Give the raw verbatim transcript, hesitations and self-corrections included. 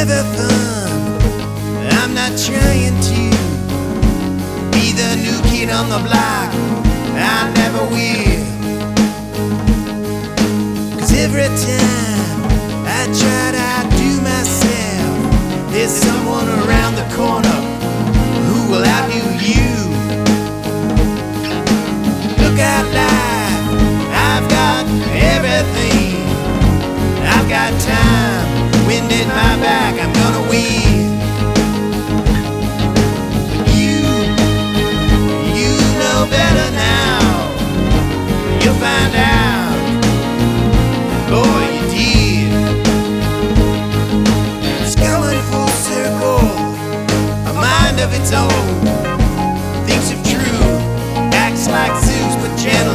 never fun. I'm not trying to be the new kid on the block. I never will. Cause every time I try to outdo myself, there's someone around the corner who will outdo you. Look out life, I've got everything. I've got time, wind in my back, I'm gonna win. But you, you know better now. You'll find out, boy, you did. It's going full circle, a mind of its own. Thinks of truth, acts like Zeus, but gentle